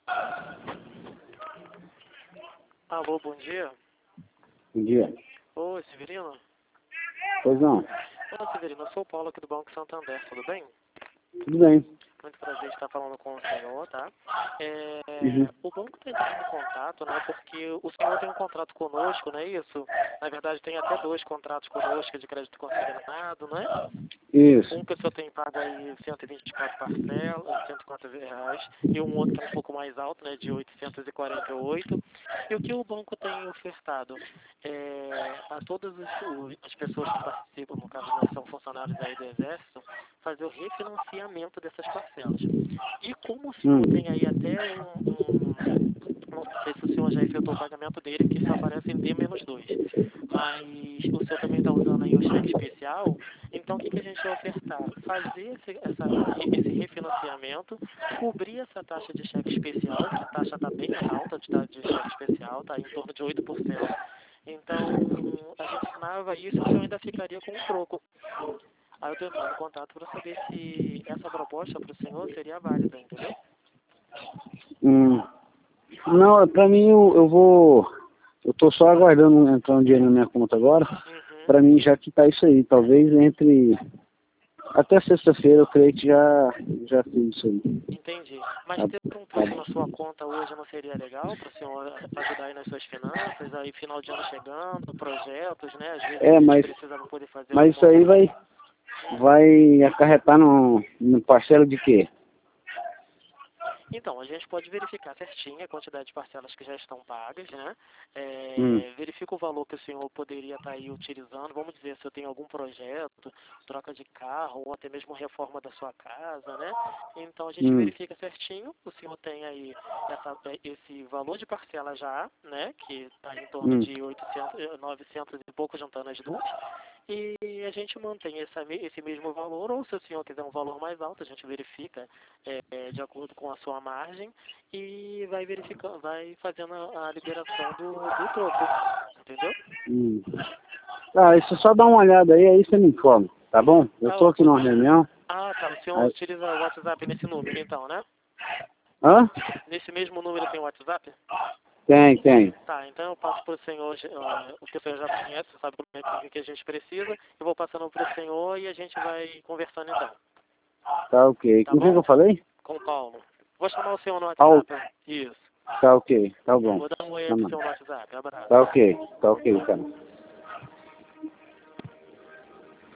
Alô, bom dia. Bom dia. Oi, Severino. Pois não. Olá, Severino. Eu sou o Paulo aqui do Banco Santander, tudo bem? Tudo bem. Muito prazer estar falando com o senhor, tá? Uhum. O banco está entrando em contato, né? Porque o senhor tem um contrato conosco, não é isso? Na verdade, tem até 2 contratos conosco de crédito consignado, não é? Isso. Um que o senhor tem pago aí 124 parcelas, R$ 104, e um outro que é um pouco mais alto, né, de 848. E o que o banco tem ofertado a todas as pessoas que participam, no caso, né, são funcionários aí do Exército, fazer o refinanciamento dessas parcelas. E como o senhor tem aí até não sei se o senhor já efetuou o pagamento dele, que só aparece em D-2. Mas o senhor também está usando aí o cheque especial, então o que a gente vai ofertar? Fazer esse refinanciamento, cobrir essa taxa de cheque especial, que a taxa está bem alta de cheque especial, está em torno de 8%. Então, a gente assinava isso e o senhor ainda ficaria com um troco. Aí eu estou entrando em contato para saber se essa proposta para o senhor seria válida, entendeu? Não, pra mim eu tô só aguardando entrar um dinheiro na minha conta agora. Uhum. Pra mim já que tá isso aí. Talvez até sexta-feira eu creio que já fiz isso aí. Entendi. Mas Tá, ter um tá. troco na sua conta hoje não seria legal para o senhor ajudar aí nas suas finanças, aí final de ano chegando, projetos, né? Às vezes a gente precisa poder fazer Mas isso aí vai acarretar no parcela de quê? Então, a gente pode verificar certinho a quantidade de parcelas que já estão pagas, né? Verifica o valor que o senhor poderia estar aí utilizando. Vamos dizer, se eu tenho algum projeto, troca de carro, ou até mesmo reforma da sua casa, né? Então, a gente verifica certinho. O senhor tem aí esse valor de parcela já, né? Que está em torno de 800, 900 e pouco, juntando as duas. E a gente mantém esse mesmo valor, ou se o senhor quiser um valor mais alto, a gente verifica de acordo com a sua margem e vai verificando, vai fazendo a liberação do troco, entendeu? Ah, isso só dá uma olhada aí você me informa, tá bom? Eu tô aqui numa reunião. Ah, tá. O senhor utiliza o WhatsApp nesse número, então, né? Hã? Nesse mesmo número tem o WhatsApp? Tem. Tá, então eu passo para o senhor, o que o senhor já conhece, sabe como é que a gente precisa, eu vou passando para o senhor e a gente vai conversando então. Tá ok. Tá Com quem que bom? eu falei? Com o Paulo. Vou chamar o senhor no Paulo. WhatsApp. Isso. Tá ok, tá bom. Vou dar um oi aí pro senhor no WhatsApp. Abraço. Tá ok, cara.